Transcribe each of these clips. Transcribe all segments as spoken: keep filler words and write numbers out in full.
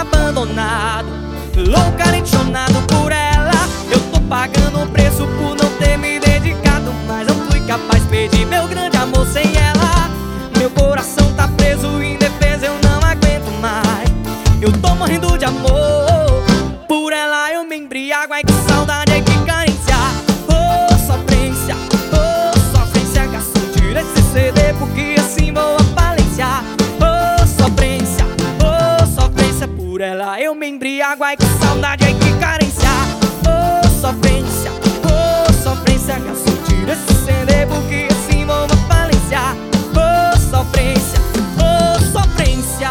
abandonado, louco, arencionado por ela. Eu tô pagando o preço por não ter me dedicado, mas não fui capaz de perder meu grande amor sem ela. Meu coração tá preso, indefeso, eu não aguento mais. Eu tô morrendo de amor por ela, eu me embriago. Ai que saudade, ai que carência. Oh, sofrência, oh, sofrência. Gasto, tira esse C D porque assim vou à falência. Oh, sofrência, oh, sofrência. Por ela eu me embriago. Ai que saudade, ai que carência. Oh, sofrência, oh, sofrência. Gasto, tira esse C D porque assim vou à falência. Oh, sofrência, oh, sofrência.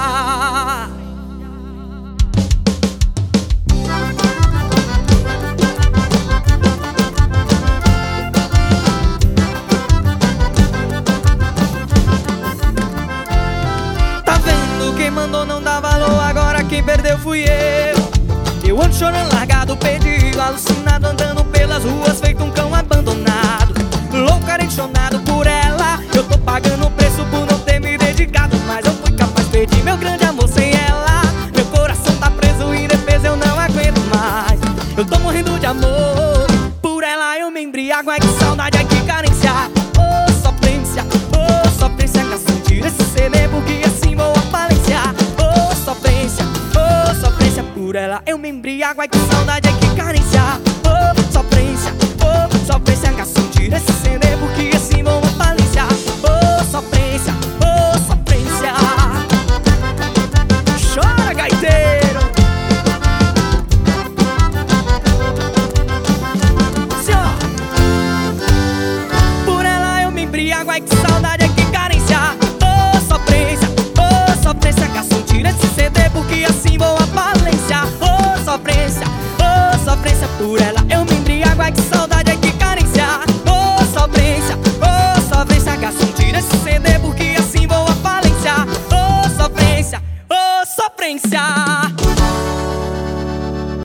Quem mandou não dá valor, agora quem perdeu fui eu. Eu ando chorando, largado, perdido, alucinado, andando pelas ruas feito um cão abandonado, louco, arencionado por ela. Eu tô pagando o preço por não ter me dedicado, mas eu fui capaz de perder meu grande amor sem ela. Meu coração tá preso, indefeso, eu não aguento mais. Eu tô morrendo de amor por ela, eu me embriago. Ai que saudade, ai que carência. Oh, sofrência, oh, sofrência. Gasto, tira esse C D porque assim vou à falência. Oh, sofrência, oh, sofrência. Por ela eu me embriago. Ai que saudade, ai que carência. Oh, sofrência, oh, sofrência. Gasto, tira esse C D porque assim vou à falência. Oh, sofrência, oh, sofrência. Chora, gaiteiro. Por ela eu me embriago. Ai que saudade, ai que carência. Oh, sofrência, oh, sofrência. Gasto, tira esse C D porque assim vou à falência. Oh, sofrência, oh, sofrência. Por ela